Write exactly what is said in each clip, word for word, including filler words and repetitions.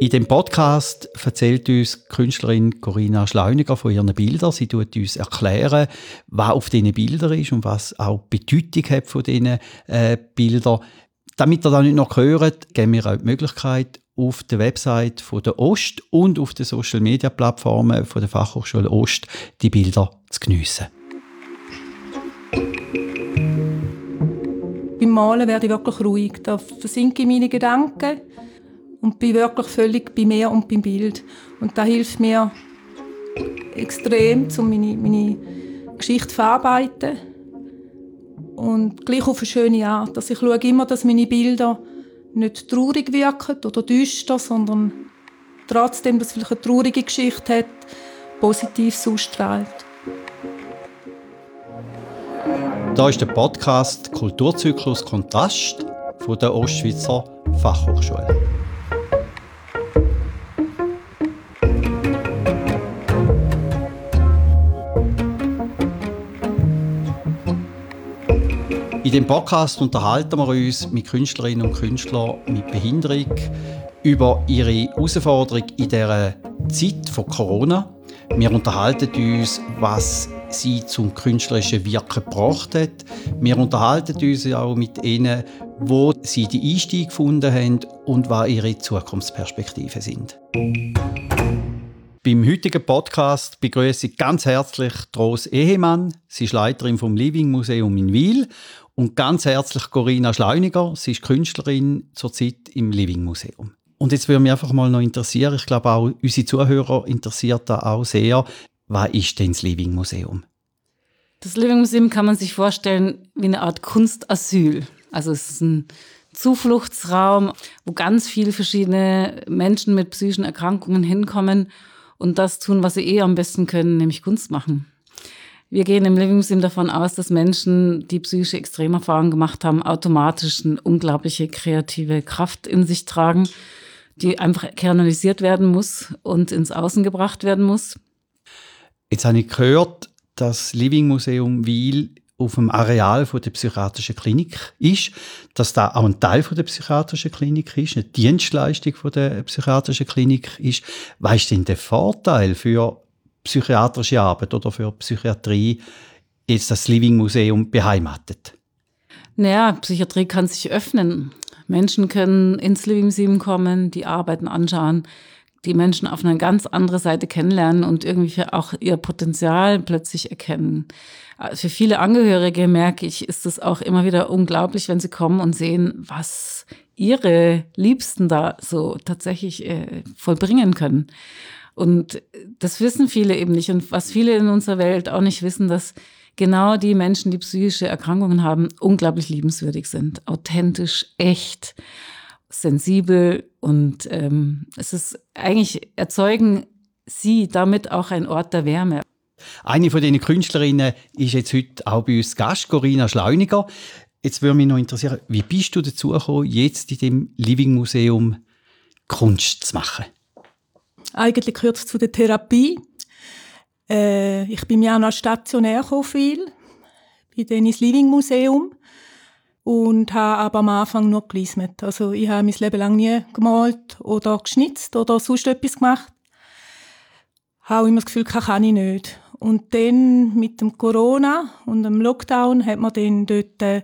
In dem Podcast erzählt uns die Künstlerin Corinna Schleuniger von ihren Bildern. Sie tut uns erklären, was auf diesen Bildern ist und was auch die Bedeutung hat von diesen äh, Bildern. Damit ihr das nicht noch hört, geben wir auch die Möglichkeit, auf der Website von der Ost und auf den Social-Media-Plattformen von der Fachhochschule Ost die Bilder zu geniessen. Beim Malen werde ich wirklich ruhig. Da versinke ich meine Gedanken und bin wirklich völlig bei mir und beim Bild. Und das hilft mir extrem, um meine, meine Geschichte zu verarbeiten. Und gleich auf eine schöne Art. Also ich schaue immer, dass meine Bilder nicht traurig wirken oder düster, sondern trotzdem, dass es vielleicht eine traurige Geschichte hat, positiv ausstrahlt. Da ist der Podcast Kulturzyklus Kontrast von der Ostschweizer Fachhochschule. In diesem Podcast unterhalten wir uns mit Künstlerinnen und Künstlern mit Behinderung über ihre Herausforderung in dieser Zeit von Corona. Wir unterhalten uns, was sie zum künstlerischen Wirken gebracht hat. Wir unterhalten uns auch mit ihnen, wo sie die Einstieg gefunden haben und was ihre Zukunftsperspektiven sind. Beim heutigen Podcast begrüße ich ganz herzlich Rose Ehemann. Sie ist Leiterin vom Living Museum in Wil. Und ganz herzlich Corinna Schleuniger. Sie ist Künstlerin zurzeit im Living Museum. Und jetzt würde mich einfach mal noch interessieren, ich glaube auch unsere Zuhörer interessiert da auch sehr, was ist denn das Living Museum? Das Living Museum kann man sich vorstellen wie eine Art Kunstasyl. Also es ist ein Zufluchtsraum, wo ganz viele verschiedene Menschen mit psychischen Erkrankungen hinkommen und das tun, was sie eh am besten können, nämlich Kunst machen. Wir gehen im Living Museum davon aus, dass Menschen, die psychische Extremerfahrungen gemacht haben, automatisch eine unglaubliche kreative Kraft in sich tragen, die einfach kanalisiert werden muss und ins Außen gebracht werden muss. Jetzt habe ich gehört, dass das Living Museum Wil auf dem Areal von der psychiatrischen Klinik ist, dass da auch ein Teil von der psychiatrischen Klinik ist, eine Dienstleistung von der psychiatrischen Klinik ist. Was ist denn der Vorteil für psychiatrische Arbeit oder für Psychiatrie jetzt das Living Museum beheimatet? Naja, Psychiatrie kann sich öffnen. Menschen können ins Living Museum kommen, die Arbeiten anschauen, die Menschen auf eine ganz andere Seite kennenlernen und irgendwie auch ihr Potenzial plötzlich erkennen. Für viele Angehörige, merke ich, ist es auch immer wieder unglaublich, wenn sie kommen und sehen, was ihre Liebsten da so tatsächlich äh, vollbringen können. Und das wissen viele eben nicht. Und was viele in unserer Welt auch nicht wissen, dass genau die Menschen, die psychische Erkrankungen haben, unglaublich liebenswürdig sind. Authentisch, echt, sensibel. Und ähm, es ist eigentlich, erzeugen sie damit auch ein Ort der Wärme. Eine von diesen Künstlerinnen ist jetzt heute auch bei uns Gast, Corinna Schleuniger. Jetzt würde mich noch interessieren, wie bist du dazu gekommen, jetzt in dem Living Museum Kunst zu machen? Eigentlich gehört es zu der Therapie. Äh, ich bin ja noch stationär viel, bin dann ins Living Museum und habe aber am Anfang nur gelismet. Also ich habe mein Leben lang nie gemalt oder geschnitzt oder sonst etwas gemacht. Ich habe immer das Gefühl, das kann ich nicht. Und dann mit dem Corona und dem Lockdown hat man dann dort äh,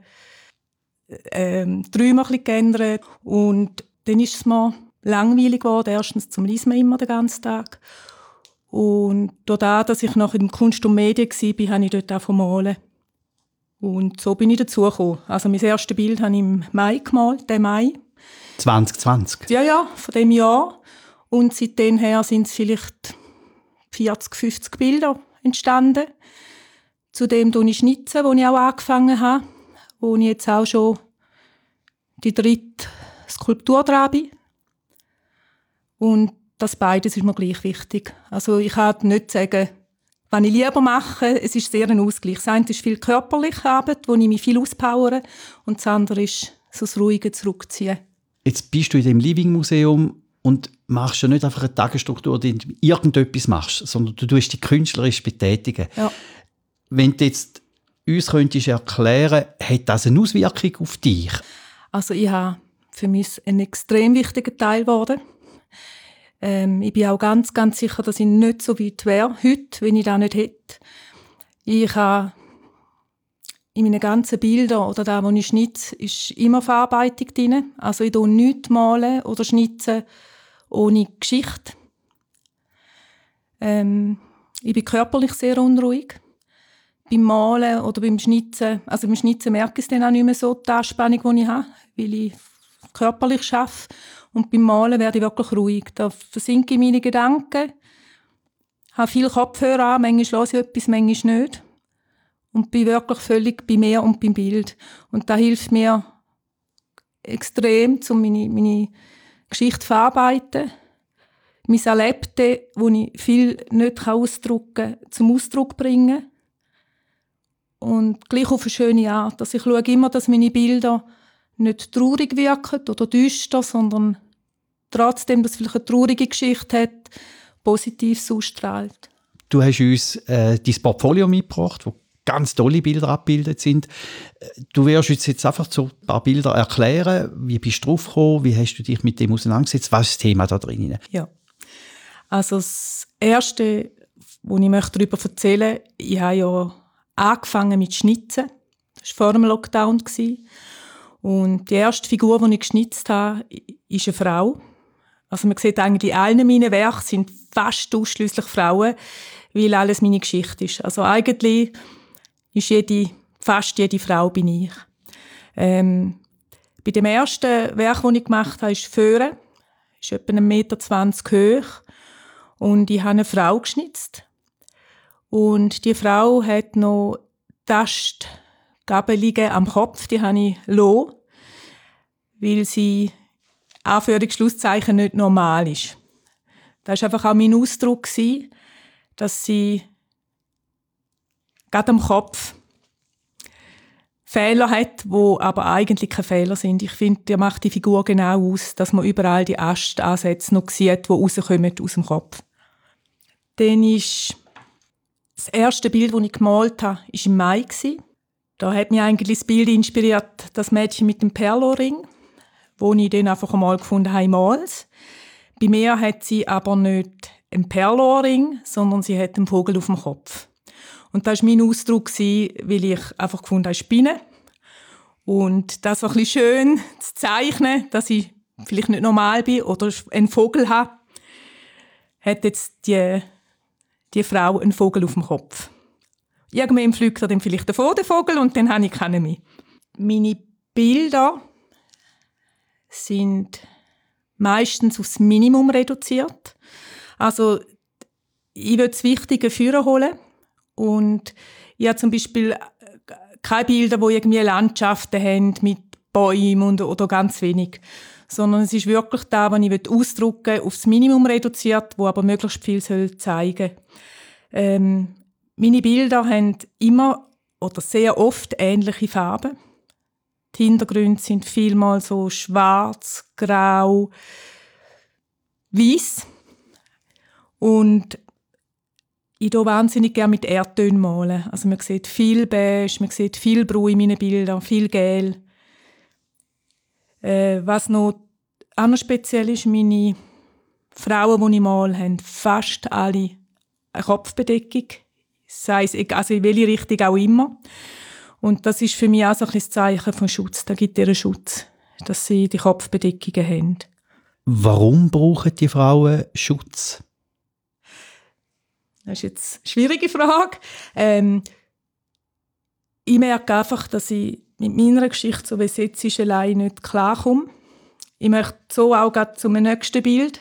äh, die Räume ein bisschen geändert und dann ist es mir langweilig geworden. Erstens zum Lesen immer den ganzen Tag. Und dadurch, dass ich noch in Kunst und Medien war, habe ich dort auch malen. Und so bin ich dazugekommen. Also mein erstes Bild habe ich im Mai gemalt, den Mai. zwanzig zwanzig? Ja, ja, von dem Jahr. Und seitdem her sind es vielleicht vierzig, fünfzig Bilder entstanden. Zudem tue ich schnitzen, wo ich auch angefangen habe. Wo ich jetzt auch schon die dritte Skulptur dran bin. Und das beides ist mir gleich wichtig. Also ich kann nicht sagen, was ich lieber mache. Es ist sehr ein Ausgleich. Das eine ist viel körperliche Arbeit, wo ich mich viel auspowere. Und das andere ist so das ruhige Zurückziehen. Jetzt bist du in dem Living Museum und machst ja nicht einfach eine Tagesstruktur, die du irgendetwas machst, sondern du tust dich künstlerisch betätigen. Ja. Wenn du jetzt uns könntest erklären, hat das eine Auswirkung auf dich? Also ich habe für mich ein extrem wichtiger Teil geworden. Ähm, ich bin auch ganz, ganz sicher, dass ich nicht so weit wäre heute, wenn ich das nicht hätte. Ich habe in meinen ganzen Bildern oder da, wo ich schnitze, ist immer Verarbeitung drin. Also ich tue nichts malen oder schnitzen ohne Geschichte. Ähm, ich bin körperlich sehr unruhig. Beim Malen oder beim Schnitzen, also beim Schnitzen merke ich es dann auch nicht mehr so, die Anspannung, die ich habe, weil ich körperlich arbeite. Und beim Malen werde ich wirklich ruhig. Da versinke ich meine Gedanken, habe viel Kopfhörer an, manchmal höre ich etwas, manchmal nicht. Und bin wirklich völlig bei mir und beim Bild. Und das hilft mir extrem, um meine, meine Geschichte zu verarbeiten. Mein Erlebte, das ich viel nicht ausdrücken kann, zum Ausdruck bringen. Und gleich auf eine schöne Art. Also ich schaue immer, dass meine Bilder nicht traurig wirken oder düster, sondern trotzdem, dass es vielleicht eine traurige Geschichte hat, positiv ausstrahlt. Du hast uns äh, dein Portfolio mitgebracht, wo ganz tolle Bilder abgebildet sind. Du wirst uns jetzt einfach so ein paar Bilder erklären. Wie bist du drauf gekommen? Wie hast du dich mit dem auseinandergesetzt? Was ist das Thema da drin? Ja. Also das Erste, was ich möchte darüber erzählen möchte, ich habe ja angefangen mit Schnitzen. Das war vor dem Lockdown. Und die erste Figur, die ich geschnitzt habe, ist eine Frau. Also man sieht eigentlich, in allen meinen Werken sind fast ausschliesslich Frauen, weil alles meine Geschichte ist. Also eigentlich ist jede, fast jede Frau bin ich. Ähm, bei dem ersten Werk, das ich gemacht habe, ist Föhre. Ist etwa ein Meter zwanzig hoch. Und ich habe eine Frau geschnitzt. Und die Frau hat noch Tastgabelungen am Kopf, die habe ich gelassen, weil sie Anführungs-Schlusszeichen nicht normal ist. Das war einfach auch mein Ausdruck, dass sie gerade am Kopf Fehler hat, die aber eigentlich keine Fehler sind. Ich finde, der macht die Figur genau aus, dass man überall die Astansätze noch sieht, die rauskommen aus dem Kopf. Dann ist das erste Bild, das ich gemalt habe, war im Mai. Da hat mich eigentlich das Bild inspiriert, das Mädchen mit dem Perloring, wo ich dann einfach einmal gefunden habe, mals. Bei mir hat sie aber nicht einen Perloring, sondern sie hat einen Vogel auf dem Kopf. Und das war mein Ausdruck, weil ich einfach gefunden habe, Spinne. Und das so ein bisschen schön zu zeichnen, dass ich vielleicht nicht normal bin oder einen Vogel habe, hat jetzt die, die Frau einen Vogel auf dem Kopf. Irgendwann fliegt er dann vielleicht davon, der Vogel, und dann habe ich keinen mehr. Meine Bilder sind meistens aufs Minimum reduziert. Also ich will das Wichtige vorholen. Und ich habe zum Beispiel keine Bilder, die irgendwie Landschaften haben mit Bäumen und, oder ganz wenig. Sondern es ist wirklich das, was ich ausdrücken will, aufs Minimum reduziert, wo aber möglichst viel soll zeigen soll. Ähm, meine Bilder haben immer oder sehr oft ähnliche Farben. Die Hintergründe sind vielmal so schwarz, grau, weiß. Und ich tue wahnsinnig gerne mit Erdtönen malen. Also man sieht viel Beige, man sieht viel Braun in meinen Bildern, viel Gel. Äh, was noch anders speziell ist, meine Frauen, die ich male, haben fast alle eine Kopfbedeckung. Sei es also in welche Richtung auch immer. Und das ist für mich auch so ein bisschen das Zeichen von Schutz. Da gibt es ihren Schutz, dass sie die Kopfbedeckungen haben. Warum brauchen die Frauen Schutz? Das ist jetzt eine schwierige Frage. Ähm, ich merke einfach, dass ich mit meiner Geschichte, so wie es jetzt ist, allein nicht klarkomme. Ich möchte so auch gerade zum nächsten Bild,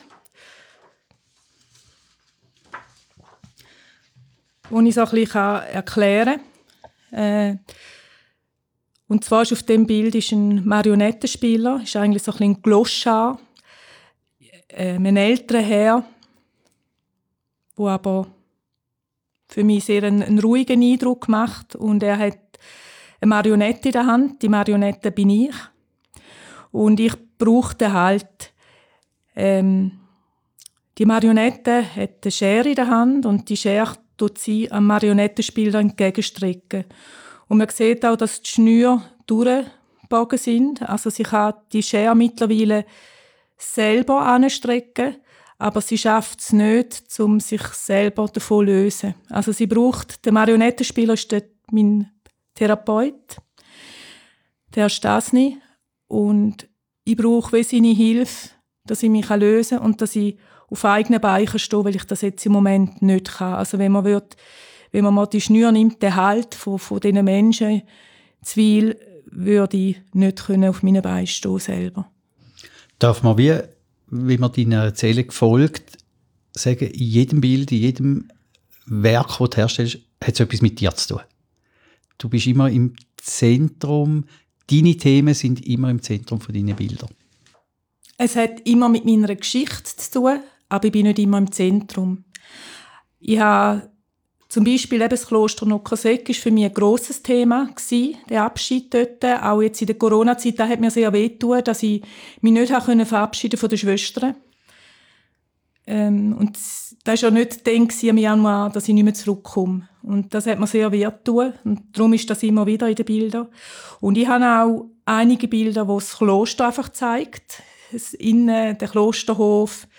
wo ich so ein bisschen erklären kann. Äh, und zwar ist auf dem Bild ist ein Marionettenspieler, ist eigentlich so ein bisschen ein Gloschar, äh, ein älterer Herr, der aber für mich sehr einen, einen ruhigen Eindruck macht. Und er hat eine Marionette in der Hand. Die Marionette bin ich. Und ich brauchte halt, ähm, die Marionette hat eine Schere in der Hand und die Schere tut sie am Marionettenspieler entgegenstrecken. Und man sieht auch, dass die Schnüre durchgebogen sind. Also sie kann die Schere mittlerweile selber anstrecken, aber sie schafft es nicht, um sich selber davon zu lösen. Also sie braucht, der Marionettenspieler ist der, mein Therapeut, der Stasny, und ich brauche wie seine Hilfe, dass ich mich lösen kann und dass ich auf eigenen Beinen stehe, weil ich das jetzt im Moment nicht kann. Also wenn man, wird, wenn man mal die Schnür nimmt, den Halt von, von diesen Menschen, Zweil, würde ich nicht können auf meinen Beinen stehen selber. Darf man, wie, wie man deiner Erzählung folgt, sagen, in jedem Bild, in jedem Werk, das du herstellst, hat es etwas mit dir zu tun? Du bist immer im Zentrum, deine Themen sind immer im Zentrum von deinen Bildern. Es hat immer mit meiner Geschichte zu tun, aber ich bin nicht immer im Zentrum. Ich habe zum Beispiel eben das Kloster Nockhersäck war für mich ein grosses Thema gewesen, der Abschied dort. Auch jetzt in der Corona-Zeit, da hat mir sehr wehgetan, dass ich mich nicht habe verabschieden von den Schwestern. Ähm, und das war ja nicht dann im Januar, dass ich nicht mehr zurückkomme. Und das hat mir sehr wehgetan. Und darum ist das immer wieder in den Bildern. Und ich habe auch einige Bilder, wo das Kloster einfach zeigt. Das Innen, der Klosterhof.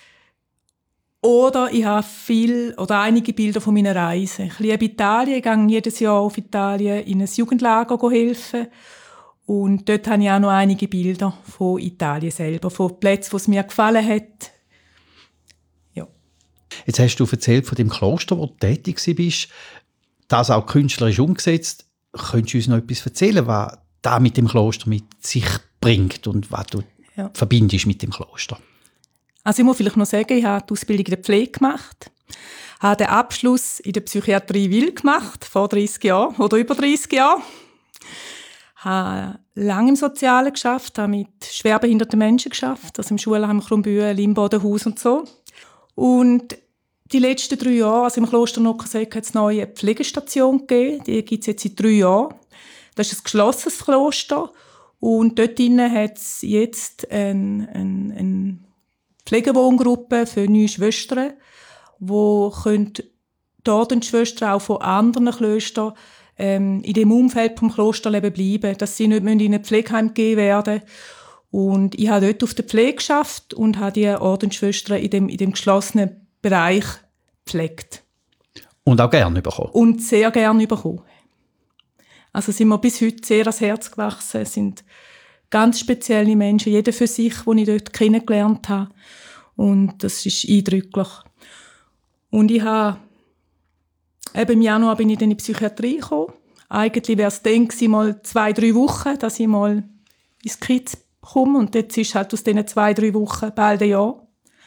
Oder ich habe viel oder einige Bilder von meiner Reise. Ich liebe Italien, ich gehe jedes Jahr auf Italien in ein Jugendlager helfen. Und dort habe ich auch noch einige Bilder von Italien selber, von Plätzen, wo es mir gefallen hat. Ja. Jetzt hast du erzählt von dem Kloster, wo du tätig warst, das auch künstlerisch umgesetzt. Könntest du uns noch etwas erzählen, was da mit dem Kloster mit sich bringt und was du ja. verbindest mit dem Kloster? Also ich muss vielleicht noch sagen, ich habe die Ausbildung in der Pflege gemacht, habe den Abschluss in der Psychiatrie Wil gemacht, vor dreissig Jahren oder über dreissig Jahren. Habe lange im Sozialen geschafft, habe mit schwerbehinderten Menschen geschafft, also im Schulheim Krumbühl, Limbodenhaus und so. Und die letzten drei Jahre, also im Kloster Nockhersäck, hat es eine neue Pflegestation gegeben, die gibt es jetzt seit drei Jahren. Das ist ein geschlossenes Kloster und dort drinnen hat es jetzt ein, ein, ein Pflegewohngruppe für neue Schwestern, wo dort die Schwestern auch von anderen Klöstern ähm, in dem Umfeld vom Klosterleben bleiben, dass sie nicht in ein Pflegeheim gegeben werden. Und ich habe dort auf der Pflege geschafft und habe die Ordensschwestern in dem, in dem geschlossenen Bereich gepflegt. Und auch gerne bekommen. Und sehr gerne bekommen. Also sind mir bis heute sehr ans Herz gewachsen. Es sind ganz spezielle Menschen, jeder für sich, die ich dort kennengelernt habe. Und das ist eindrücklich. Und ich habe, eben im Januar bin ich dann in die Psychiatrie gekommen. Eigentlich wäre es dann gewesen, mal zwei, drei Wochen, dass ich mal ins Kiez komme. Und jetzt ist halt aus diesen zwei, drei Wochen bald ein Jahr.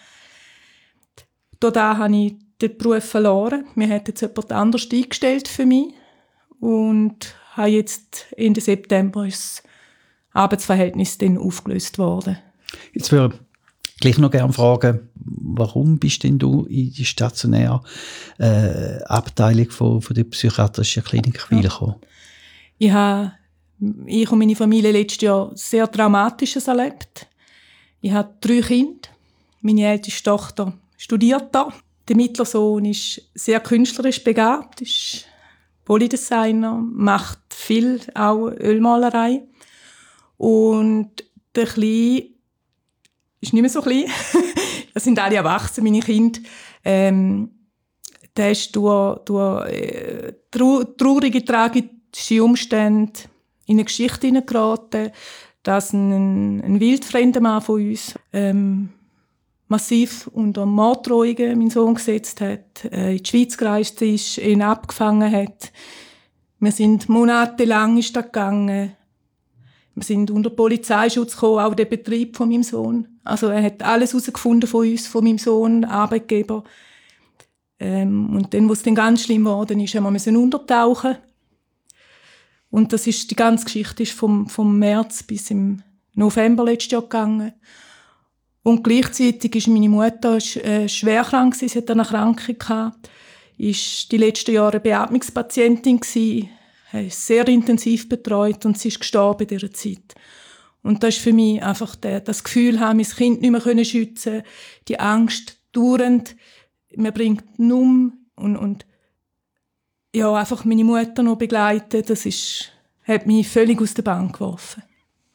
Da habe ich den Beruf verloren. Mir hat jetzt jemand anderes eingestellt für mich. Und habe jetzt Ende September ist das Arbeitsverhältnis dann aufgelöst worden. Jetzt würde ich gleich noch gerne fragen, warum bist denn du in die stationäre äh, Abteilung von, von der psychiatrischen Klinik Wil gekommen? Ich habe, ich und meine Familie letztes Jahr sehr Dramatisches erlebt. Ich habe drei Kinder. Meine älteste Tochter studiert da. Der mittlere Sohn ist sehr künstlerisch begabt, ist Polydesigner, macht viel, auch Ölmalerei. Und der Kleine ist nicht mehr so klein. Das sind alle erwachsen, meine Kinder. Ähm, der ist durch, durch äh, traurige, tragische Umstände in eine Geschichte hineingeraten, dass ein, ein wildfremder Mann von uns ähm, massiv unter Morddrohungen meinen Sohn gesetzt hat, äh, in die Schweiz gereist ist, ihn abgefangen hat. Wir sind monatelang ist das gegangen. Wir sind unter Polizeischutz gekommen, auch der Betrieb von meinem Sohn. Also er hat alles herausgefunden von uns, von meinem Sohn, Arbeitgeber. Ähm, und dann, wo es dann ganz schlimm geworden ist, haben wir untertauchen. Und das ist, die ganze Geschichte ist vom, vom März bis im November letztes Jahr gegangen. Und gleichzeitig ist meine Mutter äh, schwer krank, sie hatte eine Erkrankung gehabt, ist die letzten Jahre Beatmungspatientin gewesen, hat sehr intensiv betreut und sie ist gestorben in dieser Zeit. Und das ist für mich einfach der, das Gefühl, haben mein Kind nicht mehr schützen können, die Angst dauernd, mir bringt nur und, und ja, einfach meine Mutter noch begleiten, das ist, hat mich völlig aus der Bahn geworfen.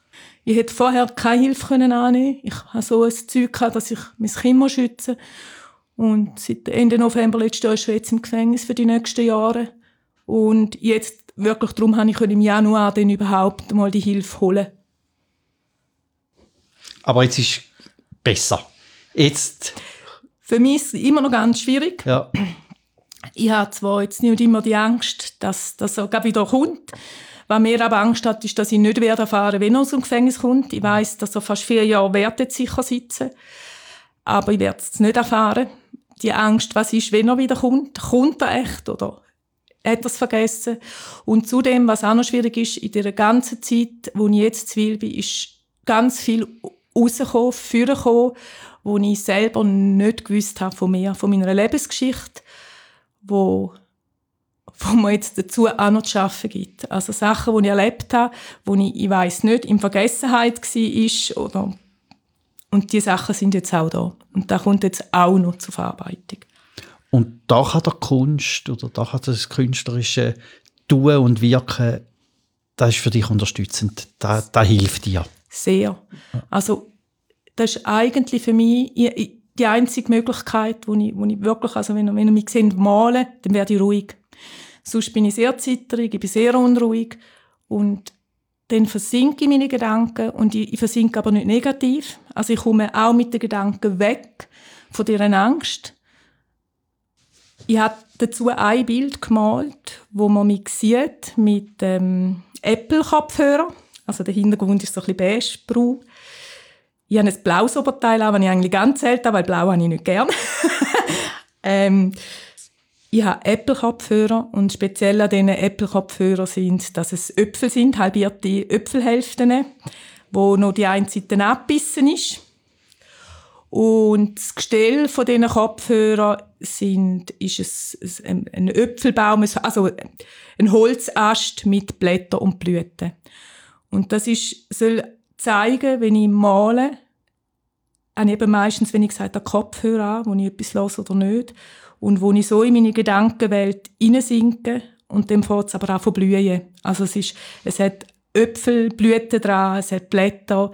Ich hätte vorher keine Hilfe annehmen können. Ich hatte so ein Zeug gehabt, dass ich mein Kind schützen muss. Und seit Ende November letztes Jahr ist er jetzt im Gefängnis für die nächsten Jahre. Und jetzt wirklich darum konnte ich im Januar dann überhaupt mal die Hilfe holen. Aber jetzt ist es besser. Jetzt. Für mich ist es immer noch ganz schwierig. Ja. Ich habe zwar jetzt nicht immer die Angst, dass das so wieder kommt. Was mir aber Angst hat, ist, dass ich nicht werde erfahren, wenn er aus dem Gefängnis kommt. Ich weiss, dass er fast vier Jahre wird sicher sitzen. Aber ich werde es nicht erfahren. Die Angst, was ist, wenn er wieder kommt? Kommt er echt oder hat er es vergessen? Und zudem, was auch noch schwierig ist, in dieser ganzen Zeit, wo ich jetzt zu Wil bin, ist ganz viel rausgekommen, vorgekommen, wo ich selber nicht gewusst habe von mir, von meiner Lebensgeschichte, wo, wo mir jetzt dazu auch noch zu arbeiten gibt. Also Sachen, die ich erlebt habe, wo ich, ich weiss nicht, in Vergessenheit war oder und die Sachen sind jetzt auch da. Und da kommt jetzt auch noch zur Verarbeitung. Und da kann der Kunst oder da kann das künstlerische Tun und Wirken, das ist für dich unterstützend. Das, das hilft dir. Sehr. Also das ist eigentlich für mich die einzige Möglichkeit, wo ich, wo ich wirklich, also wenn ihr, wenn ihr mich seht, malen, dann werde ich ruhig. Sonst bin ich sehr zitterig, ich bin sehr unruhig und dann versinke ich meine Gedanken und ich, ich versinke aber nicht negativ. Also ich komme auch mit den Gedanken weg von dieser Angst. Ich habe dazu ein Bild gemalt, wo man mich sieht mit ähm, Apple-Kopfhörer. Also der Hintergrund ist so ein bisschen beige-braun. Ich habe ein blaues Oberteil an, das ich eigentlich ganz selten habe, weil blau habe ich nicht gern. ähm, Ich habe Apple-Kopfhörer und speziell an diesen Apple-Kopfhörern sind, dass es Äpfel sind, halbierte Äpfelhälften, wo noch die eine Seite abgebissen ist. Und das Gestell von diesen Kopfhörern sind, ist es ein, ein Äpfelbaum, also ein Holzast mit Blättern und Blüten. Und das ist, soll zeigen, wenn ich male, habe ich eben meistens, wenn ich gesagt habe, Kopfhörer an, wo ich etwas höre oder nicht. Und wo ich so in meine Gedankenwelt hineinsinke und dann fängt es aber auch von blühen. Also es, ist, es hat Äpfelblüten dran, es hat Blätter.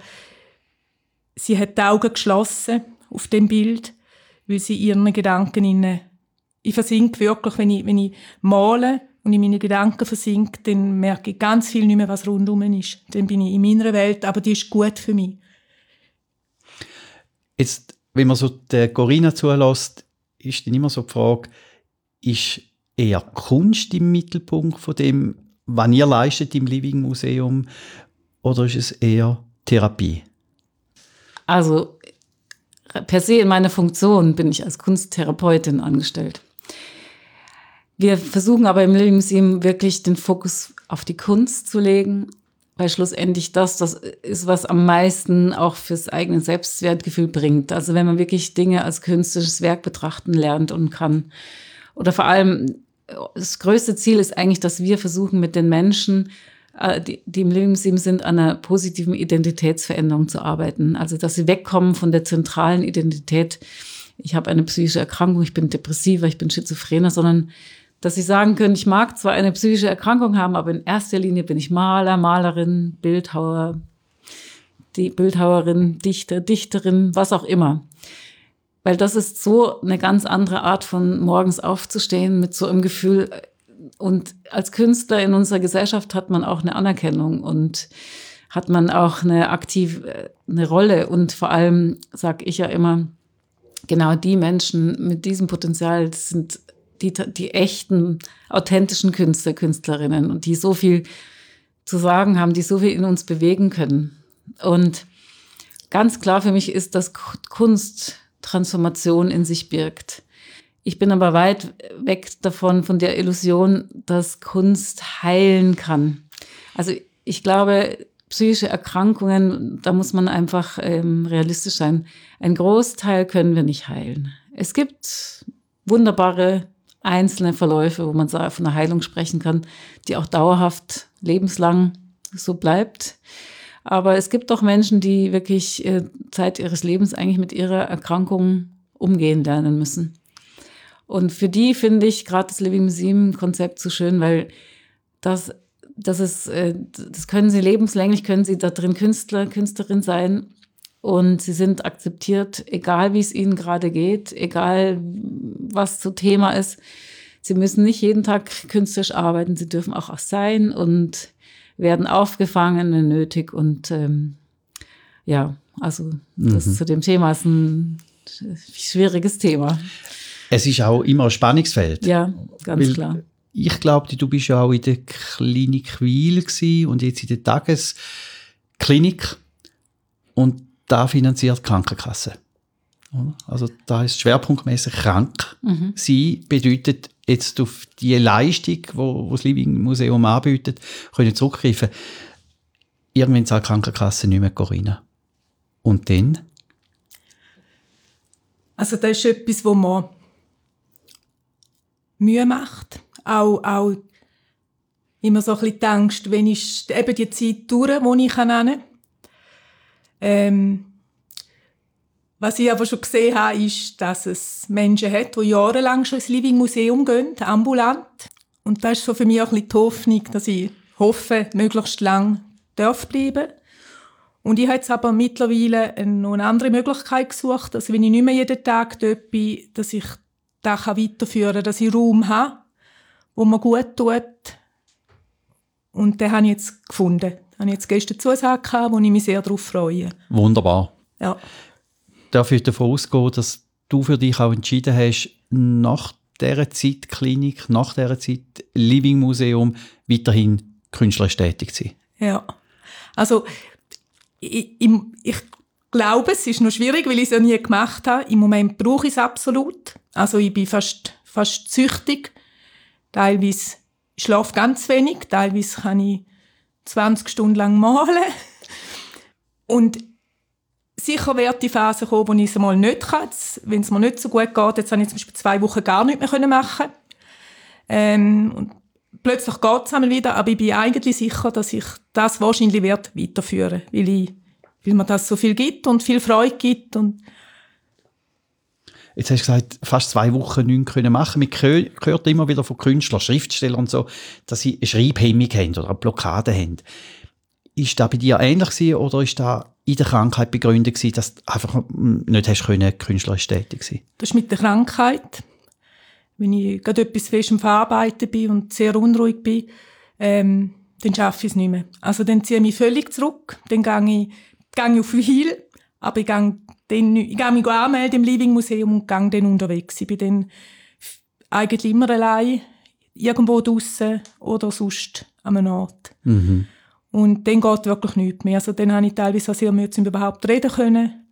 Sie hat die Augen geschlossen auf dem Bild, weil sie ihren Gedanken inne. Ich versinke wirklich, wenn ich, wenn ich male und in meine Gedanken versinke, dann merke ich ganz viel nicht mehr, was rundum ist. Dann bin ich in meiner Welt, aber die ist gut für mich. Jetzt, wenn man so der Corinna zulässt, ist dann immer so die Frage, ist eher Kunst im Mittelpunkt von dem, was ihr leistet im Living Museum, oder ist es eher Therapie? Also per se in meiner Funktion bin ich als Kunsttherapeutin angestellt. Wir versuchen aber im Living Museum wirklich den Fokus auf die Kunst zu legen, weil schlussendlich das, das ist, was am meisten auch fürs eigene Selbstwertgefühl bringt. Also wenn man wirklich Dinge als künstlerisches Werk betrachten lernt und kann. Oder vor allem, das größte Ziel ist eigentlich, dass wir versuchen, mit den Menschen, die, die im Living Museum sind, an einer positiven Identitätsveränderung zu arbeiten. Also dass sie wegkommen von der zentralen Identität, ich habe eine psychische Erkrankung, ich bin depressiver, ich bin Schizophrener, sondern dass sie sagen können, ich mag zwar eine psychische Erkrankung haben, aber in erster Linie bin ich Maler, Malerin, Bildhauer, die Bildhauerin, Dichter, Dichterin, was auch immer. Weil das ist so eine ganz andere Art von morgens aufzustehen mit so einem Gefühl. Und als Künstler in unserer Gesellschaft hat man auch eine Anerkennung und hat man auch eine aktive eine Rolle. Und vor allem sage ich ja immer, genau die Menschen mit diesem Potenzial, das sind Die, die echten, authentischen Künstler, Künstlerinnen und die so viel zu sagen haben, die so viel in uns bewegen können. Und ganz klar für mich ist, dass Kunst Transformation in sich birgt. Ich bin aber weit weg davon, von der Illusion, dass Kunst heilen kann. Also ich glaube, psychische Erkrankungen, da muss man einfach ähm, realistisch sein. Ein Großteil können wir nicht heilen. Es gibt wunderbare einzelne Verläufe, wo man von einer Heilung sprechen kann, die auch dauerhaft, lebenslang so bleibt. Aber es gibt auch Menschen, die wirklich äh, Zeit ihres Lebens eigentlich mit ihrer Erkrankung umgehen lernen müssen. Und für die finde ich gerade das Living Museum-Konzept so schön, weil das das ist, das können sie lebenslänglich, können sie da drin Künstler, Künstlerin sein. Und sie sind akzeptiert, egal wie es ihnen gerade geht, egal was zu Thema ist. Sie müssen nicht jeden Tag künstlerisch arbeiten, sie dürfen auch sein und werden aufgefangen, wenn nötig. Und ähm, ja, also das mhm. zu dem Thema ist ein schwieriges Thema. Es ist auch immer ein Spannungsfeld. Ja, ganz Weil klar. Ich glaube, du bist ja auch in der Klinik Wil und jetzt in der Tagesklinik. Und da finanziert die Krankenkasse. Also da ist schwerpunktmäßig krank mhm. sein, bedeutet jetzt auf die Leistung, die wo, wo das Living Museum anbietet, können zurückgreifen. Irgendwann zahlt die Krankenkasse nicht mehr rein. Und dann? Also das ist etwas, wo man Mühe macht. Auch, auch immer so ein bisschen die Angst, wenn ist eben die Zeit durch, die ich nennen kann. Ähm, was ich aber schon gesehen habe, ist, dass es Menschen hat, die jahrelang schon ins Living Museum gehen, ambulant. Und das ist so für mich auch ein bisschen die Hoffnung, dass ich hoffe, möglichst lang darf bleiben. Und ich habe jetzt aber mittlerweile noch eine andere Möglichkeit gesucht, dass wenn ich nicht mehr jeden Tag dort bin, dass ich das weiterführen kann, dass ich Raum habe, wo mir gut tut. Und den habe ich jetzt gefunden. Ich habe jetzt gestern Zusage gehabt, wo ich mich sehr darauf freue. Wunderbar. Ja. Darf ich davon ausgehen, dass du für dich auch entschieden hast, nach dieser Zeit Klinik, nach dieser Zeit Living Museum weiterhin künstlerisch tätig zu sein? Ja. Also, ich, ich, ich glaube, es ist noch schwierig, weil ich es ja nie gemacht habe. Im Moment brauche ich es absolut. Also, ich bin fast, fast süchtig. Teilweise schlafe ganz wenig, teilweise kann ich zwanzig Stunden lang malen. Und sicher wird die Phase kommen, wo ich es mal nicht kann. Wenn es mir nicht so gut geht, jetzt habe ich zum Beispiel zwei Wochen gar nichts mehr machen ähm, und plötzlich geht es einmal wieder, aber ich bin eigentlich sicher, dass ich das wahrscheinlich werde weiterführen werde, weil, weil mir das so viel gibt und viel Freude gibt. Und jetzt hast du gesagt, fast zwei Wochen nichts machen können. Man hört immer wieder von Künstlern, Schriftstellern und so, dass sie eine Schreibhemmung haben oder eine Blockade haben. Ist das bei dir ähnlich gewesen, oder ist das in der Krankheit begründet gewesen, dass du einfach nicht hast können, künstlerisch tätig sein? Das ist mit der Krankheit. Wenn ich gerade etwas fest am Verarbeiten bin und sehr unruhig bin, ähm, dann schaffe ich es nicht mehr. Also dann ziehe ich mich völlig zurück. Dann gehe ich, gehe ich auf viel, aber ich gehe, dann, ich gehe mich anmelden im Living Museum und gehe dann unterwegs. Ich bin dann eigentlich immer allein, irgendwo draussen oder sonst an einem Ort. Mhm. Und dann geht wirklich nichts mehr. Also dann habe ich teilweise auch sehr Mühe, um überhaupt reden können.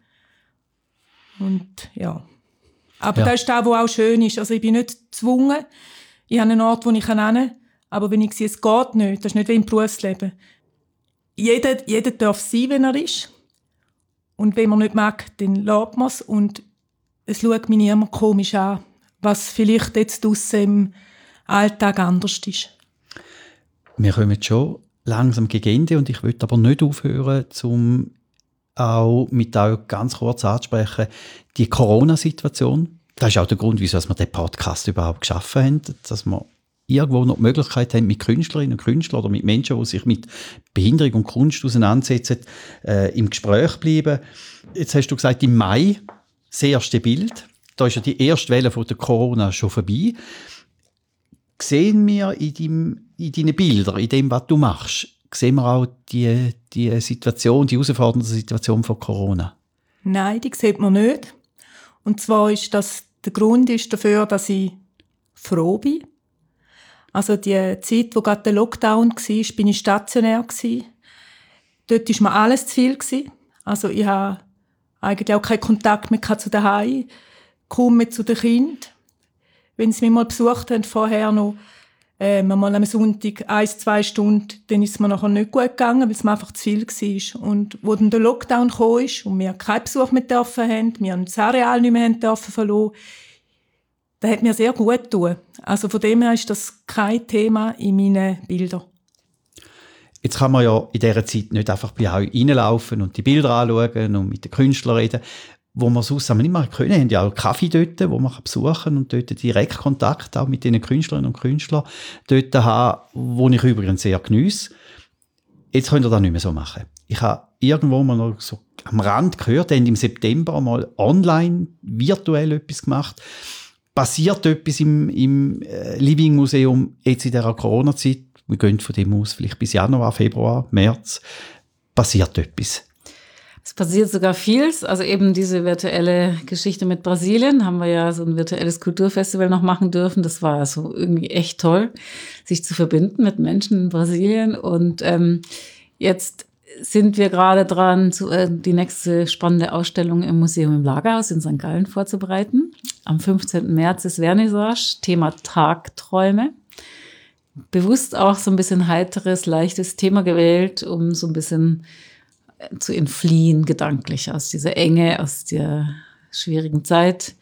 Und ja. Aber ja. Das ist das, was auch schön ist. Also ich bin nicht gezwungen. Ich habe einen Ort, wo ich hin kann. Aber wenn ich sehe, es geht nicht, das ist nicht wie im Berufsleben. Jeder, jeder darf sein, wenn er ist. Und wenn man nicht mag, dann lässt man es. Und es schaut mich niemand komisch an, was vielleicht jetzt draussen im Alltag anders ist. Wir kommen schon langsam gegen Ende und ich will aber nicht aufhören, um auch mit euch ganz kurz anzusprechen, die Corona-Situation. Das ist auch der Grund, wieso wir diesen Podcast überhaupt geschaffen haben, dass wir irgendwo noch die Möglichkeit haben, mit Künstlerinnen und Künstlern oder mit Menschen, die sich mit Behinderung und Kunst auseinandersetzen, äh, im Gespräch bleiben. Jetzt hast du gesagt, im Mai, das erste Bild, da ist ja die erste Welle von der Corona schon vorbei. Sehen wir in, deinem, in deinen Bildern, in dem, was du machst, sehen wir auch die, die Situation, die herausfordernde Situation von Corona? Nein, die sieht man nicht. Und zwar ist das der Grund ist dafür, dass ich froh bin. Also die Zeit, wo gerade der Lockdown war, bin ich stationär gewesen. Dort war mir alles zu viel. Also ich habe eigentlich auch keinen Kontakt mehr zu den Hause, kaum mehr zu den Kindern. Wenn sie mich mal besucht haben, vorher noch, äh, mal am Sonntag ein, zwei Stunden, dann ist es mir nachher nicht gut gegangen, weil es mir einfach zu viel war. Und wo dann der Lockdown kam ist und wir keinen Besuch mehr dürfen haben, wir das Areal nicht mehr haben dürfen verloren, das hat mir sehr gut getan. Also von dem her ist das kein Thema in meinen Bildern. Jetzt kann man ja in dieser Zeit nicht einfach bei euch reinlaufen und die Bilder anschauen und mit den Künstlern reden. wo wir sonst nicht mehr können. Wir haben ja auch Kaffee dort, wo man besuchen kann und dort direkt Kontakt auch mit den Künstlerinnen und Künstlern dort haben, wo ich übrigens sehr geniesse. Jetzt könnt ihr das nicht mehr so machen. Ich habe irgendwo mal noch so am Rand gehört, haben im September mal online virtuell etwas gemacht. Passiert etwas im, im Living Museum jetzt in dieser Corona-Zeit? Wir gehen von dem aus vielleicht bis Januar, Februar, März. Passiert etwas? Es passiert sogar vieles. Also eben diese virtuelle Geschichte mit Brasilien haben wir ja so ein virtuelles Kulturfestival noch machen dürfen. Das war so irgendwie echt toll, sich zu verbinden mit Menschen in Brasilien. Und ähm, jetzt sind wir gerade dran, zu, äh, die nächste spannende Ausstellung im Museum im Lagerhaus in Sankt Gallen vorzubereiten. Am fünfzehnten März ist Vernissage, Thema Tagträume. Bewusst auch so ein bisschen heiteres, leichtes Thema gewählt, um so ein bisschen zu entfliehen, gedanklich aus dieser Enge, aus der schwierigen Zeit.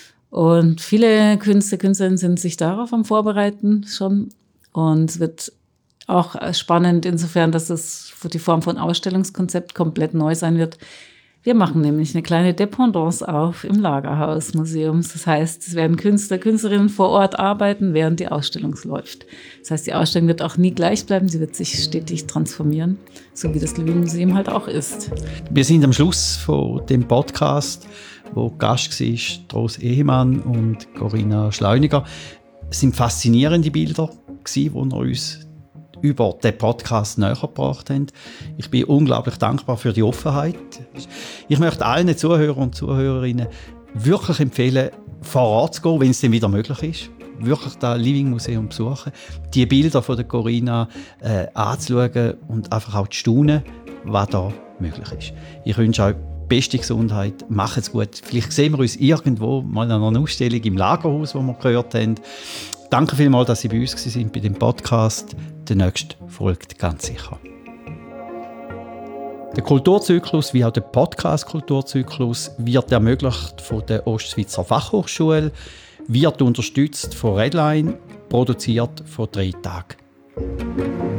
Und viele Künstler, Künstlerinnen sind sich darauf am Vorbereiten schon. Und es wird auch spannend insofern, dass es für die Form von Ausstellungskonzept komplett neu sein wird. Wir machen nämlich eine kleine Dependance auf im Lagerhaus Museums. Das heißt, es werden Künstler, Künstlerinnen vor Ort arbeiten, während die Ausstellung läuft. Das heißt, die Ausstellung wird auch nie gleich bleiben, sie wird sich stetig transformieren, so wie das Living Museum halt auch ist. Wir sind am Schluss von dem Podcast, wo Gast war, Rose Ehemann und Corinna Schleuniger. Es sind faszinierende Bilder, die wir uns über den Podcast näher gebracht haben. Ich bin unglaublich dankbar für die Offenheit. Ich möchte allen Zuhörern und Zuhörerinnen wirklich empfehlen, vor Ort zu gehen, wenn es dann wieder möglich ist. Wirklich das Living Museum besuchen, die Bilder von der Corinna äh, anzuschauen und einfach auch zu staunen, was da möglich ist. Ich wünsche euch beste Gesundheit, macht es gut. Vielleicht sehen wir uns irgendwo mal an einer Ausstellung im Lagerhaus, wo wir gehört haben. Danke vielmals, dass Sie bei uns waren bei dem Podcast. Der nächste folgt ganz sicher. Der Kulturzyklus, wie auch der Podcast-Kulturzyklus, wird ermöglicht von der Ostschweizer Fachhochschule, wird unterstützt von Redline, produziert von drei Tagen.